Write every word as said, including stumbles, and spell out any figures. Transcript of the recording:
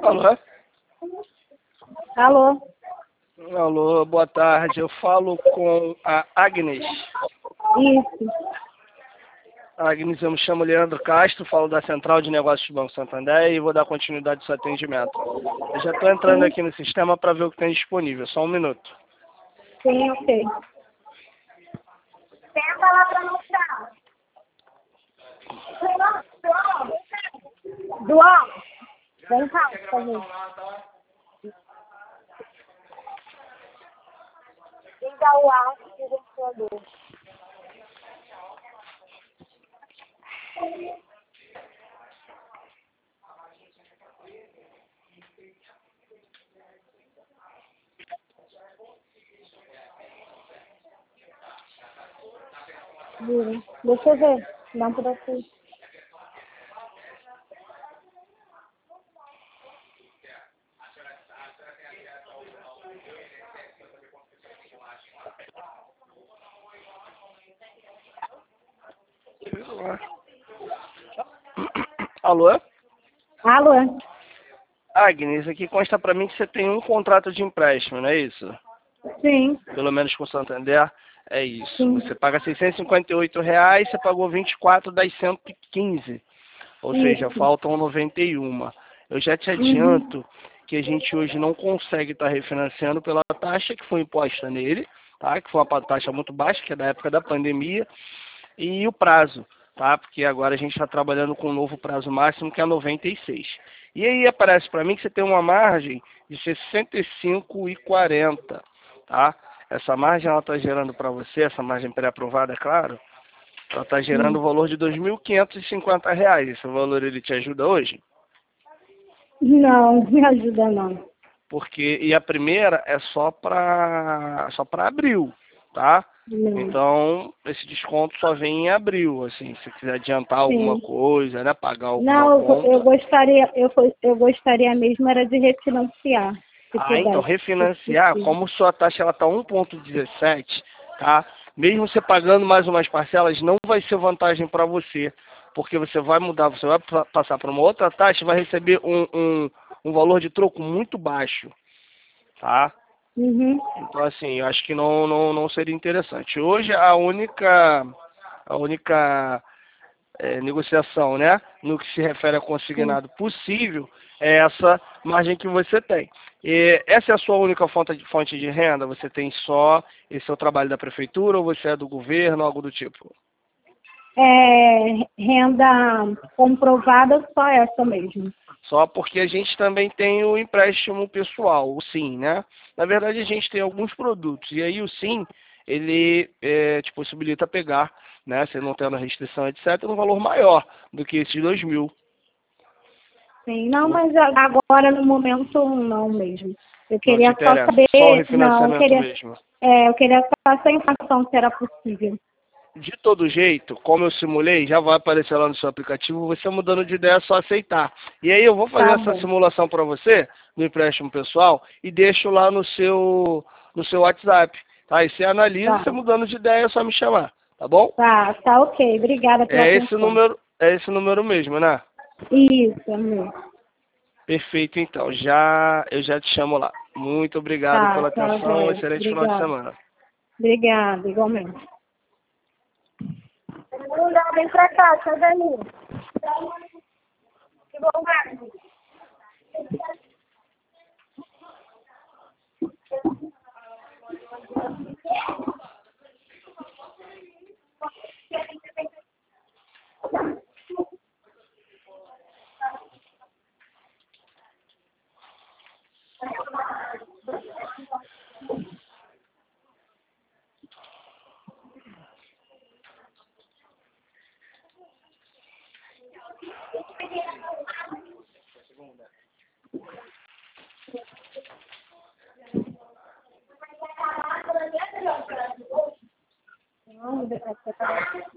Alô? Alô? Alô, boa tarde. Eu falo com a Agnes. Isso. Agnes, eu me chamo Leandro Castro, falo da Central de Negócios do Banco Santander e vou dar continuidade ao seu atendimento. Eu já estou entrando Sim. aqui no sistema para ver o que tem disponível. Só um minuto. Sim, ok. Senta lá para não ficar. João, vem cá, por favor. Liga o ar do ventilador. Juro. Deixa eu ver. Dá um pedacinho. Alô? Alô? Agnes, aqui consta para mim que você tem um contrato de empréstimo, não é isso? Sim. Pelo menos com o Santander, é isso. Sim. Você paga seiscentos e cinquenta e oito reais, você pagou vinte e quatro das cento e quinze. Ou seja, Isso. faltam noventa e um. Eu já te Uhum. adianto que a gente hoje não consegue estar refinanciando pela taxa que foi imposta nele, tá? Que foi uma taxa muito baixa, que é da época da pandemia, e o prazo, tá? Porque agora a gente está trabalhando com um novo prazo máximo, que é noventa e seis. E aí aparece para mim que você tem uma margem de sessenta e cinco reais e quarenta centavos, tá? Essa margem ela está gerando para você, essa margem pré-aprovada, é claro, ela está gerando Hum. o valor de dois mil quinhentos e cinquenta reais. Esse valor ele te ajuda hoje? Não, me ajuda não. Porque e a primeira é só para só para abril, tá? Não. Então esse desconto só vem em abril, assim, se quiser adiantar alguma Sim. coisa, né, pagar alguma Não, eu eu conta. gostaria, eu, go- eu gostaria mesmo era de refinanciar, se Ah, então pudesse, se refinanciar, possível. como sua taxa ela tá um vírgula dezessete, tá? Mesmo você pagando mais umas parcelas, não vai ser vantagem para você, porque você vai mudar, você vai pa- passar para uma outra taxa e vai receber um, um, um valor de troco muito baixo, tá? Uhum. Então, assim, eu acho que não, não, não seria interessante. Hoje, a única, a única eh, negociação, né, no que se refere a Sim. consignado possível, é essa margem que você tem. E essa é a sua única fonte de, fonte de renda? Você tem só esse é o trabalho da prefeitura ou você é do governo, algo do tipo? É, renda comprovada só essa mesmo. Só porque a gente também tem o empréstimo pessoal, o SIM, né? Na verdade, a gente tem alguns produtos. E aí o SIM, ele eh, te possibilita pegar, né? Você não tendo restrição, etcétera, um valor maior do que esses dois mil. Sim, não, mas a- agora no momento não mesmo. Eu Não te queria só interessa, só o saber, não, eu refinanciamento queria, mesmo. é, eu queria só essa informação se era possível. De todo jeito, como eu simulei, já vai aparecer lá no seu aplicativo, você mudando de ideia é só aceitar. E aí eu vou fazer Tá essa bom. simulação para você, no empréstimo pessoal, e deixo lá no seu, no seu WhatsApp. Tá? E você analisa, Tá. você mudando de ideia é só me chamar, tá bom? Tá, tá ok. Obrigada pela É esse atenção. número, é esse número mesmo, né? Isso, amor. Perfeito, então. Já, eu já te chamo lá. Muito obrigado Tá, pela tá, atenção, joia. excelente final de Obrigada. semana. Obrigada, igualmente. Não vem pra cá, sai daí. Que bom, Marcos. Não,